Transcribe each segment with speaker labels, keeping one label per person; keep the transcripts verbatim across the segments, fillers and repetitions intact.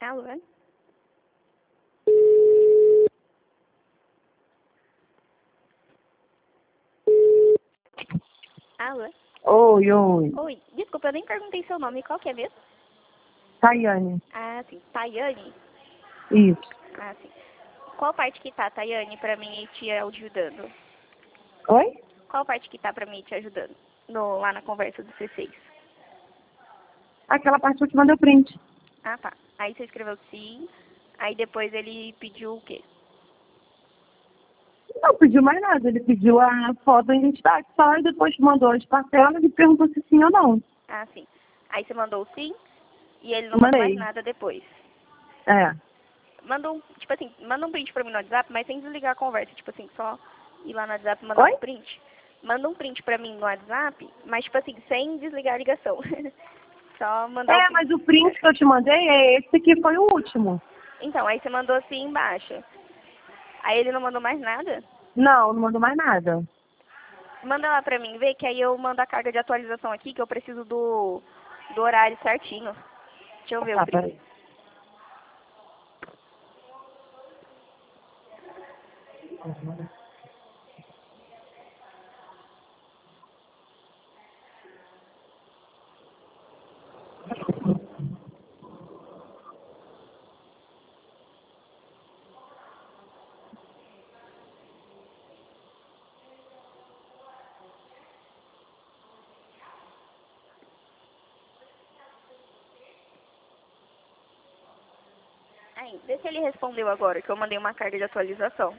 Speaker 1: Alô? Alô?
Speaker 2: Oi, oi.
Speaker 1: Oi, desculpa, eu nem perguntei seu nome. Qual que é mesmo?
Speaker 2: Tayane.
Speaker 1: Ah, sim. Tayane?
Speaker 2: Isso.
Speaker 1: Ah, sim. Qual parte que tá, Tayane, pra mim ir te ajudando?
Speaker 2: Oi?
Speaker 1: Qual parte que tá pra mim te ajudando? No, lá na conversa do C seis.
Speaker 2: Aquela parte que eu te mandei o print.
Speaker 1: Ah, tá. Aí você escreveu sim. Aí depois ele pediu o quê?
Speaker 2: Não pediu mais nada. Ele pediu a foto da identidade só e depois mandou as parcelas e perguntou se sim ou não.
Speaker 1: Ah, sim. Aí você mandou o sim e ele não mandou mais
Speaker 2: Mandei.
Speaker 1: nada depois.
Speaker 2: É.
Speaker 1: Manda um, tipo assim, manda um print pra mim no WhatsApp, mas sem desligar a conversa. Tipo assim, só ir lá no WhatsApp e mandar
Speaker 2: Oi?
Speaker 1: um print. Manda um print pra mim no WhatsApp, mas tipo assim, sem desligar a ligação. Só mandar o
Speaker 2: É,
Speaker 1: print.
Speaker 2: mas o print que eu te mandei é esse que foi o último.
Speaker 1: Então, aí você mandou assim embaixo. Aí ele não mandou mais nada?
Speaker 2: Não, não mandou mais nada.
Speaker 1: Manda lá pra mim ver, que aí eu mando a carga de atualização aqui, que eu preciso do, do horário certinho. Deixa eu ver o
Speaker 2: Tá,
Speaker 1: print.
Speaker 2: peraí.
Speaker 1: Aí, vê se ele respondeu agora, que eu mandei uma carga de atualização.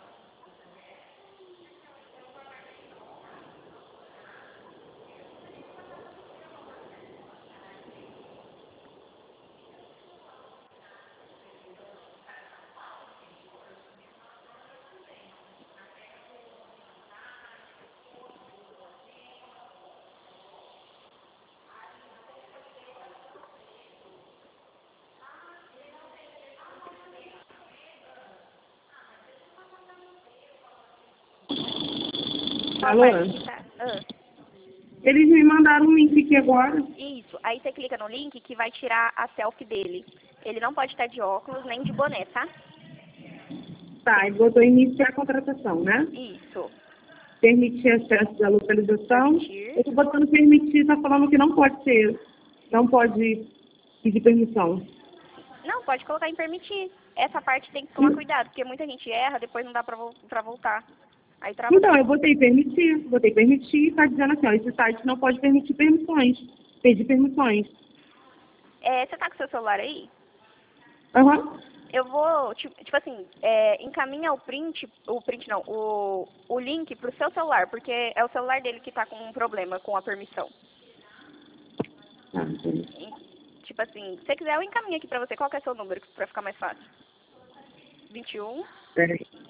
Speaker 1: Qual
Speaker 2: Alô?
Speaker 1: parte que tá? Ah,
Speaker 2: Eles me mandaram um link aqui agora.
Speaker 1: isso. Aí você clica no link que vai tirar a selfie dele. Ele não pode estar de óculos nem de boné, tá?
Speaker 2: Tá, e botou iniciar a contratação, né?
Speaker 1: Isso.
Speaker 2: Permitir acesso da localização.
Speaker 1: Permitir.
Speaker 2: Eu tô botando permitir, tá falando que não pode ser. Não pode pedir permissão.
Speaker 1: Não, pode colocar em permitir. Essa parte tem que tomar cuidado, porque muita gente erra, depois não dá pra, vo- pra voltar. Aí trava
Speaker 2: Então, eu
Speaker 1: tudo.
Speaker 2: botei permitir, botei permitir e tá dizendo assim, ó, esse site não pode permitir permissões, pedir permissões.
Speaker 1: É, você tá com seu celular aí?
Speaker 2: Aham.
Speaker 1: Eu vou, tipo, tipo assim, é, encaminha o print, o print não, o, o link pro seu celular, porque é o celular dele que tá com um problema com a permissão.
Speaker 2: Tá, entendi.
Speaker 1: Em- Tipo assim, se você quiser eu encaminho aqui pra você. Qual que é seu número, pra ficar mais fácil? vinte e um,
Speaker 2: Peraí.